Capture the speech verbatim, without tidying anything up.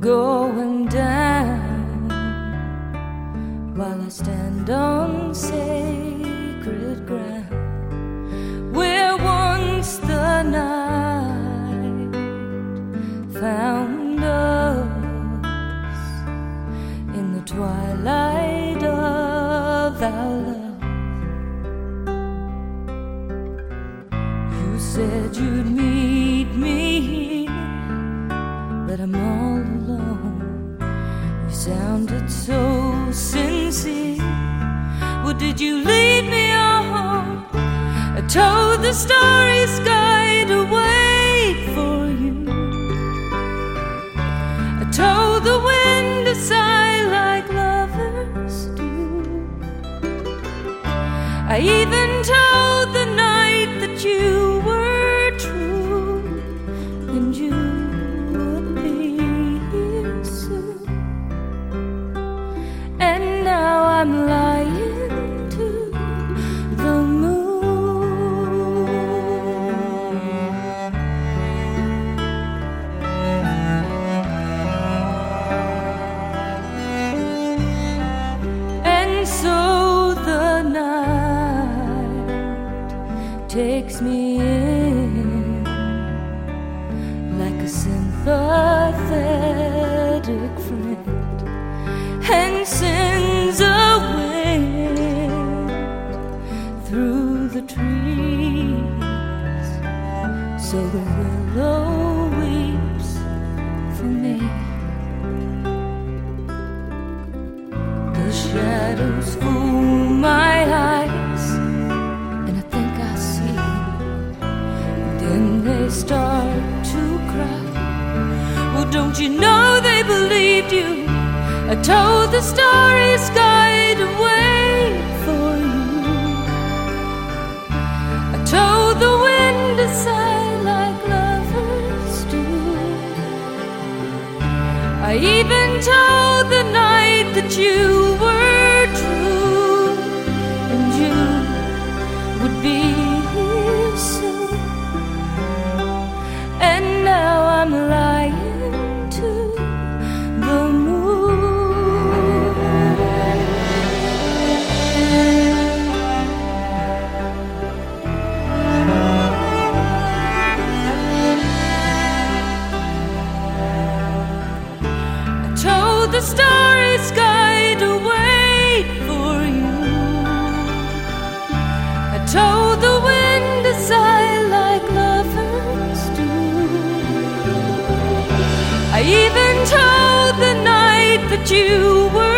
going down while I stand on sacred ground where once the night found us in the twilight of our love. You said you'd meet me here, but I'm all alone. You sounded so sincere. Well, did you lead me on? I told the starry sky to wait for you. I told the wind to sigh like lovers do. I even told the night that you were true, and you would be here soon. And now I'm lying to the moon. And so the night takes me in like a sympathetic friend and sends a wind through the trees, so the willow weeps for me. The shadows fool my eyes, and I think I see. Then they start to cry. Well, don't you know they believed you? I told the starry sky to wait for you. I told the wind to sigh like lovers do. I even told the night that you were true, and you would be here soon. And now I'm lying to the moon. I told the starry sky to wait for you. I told the wind to sigh like lovers do. I even told the night that you were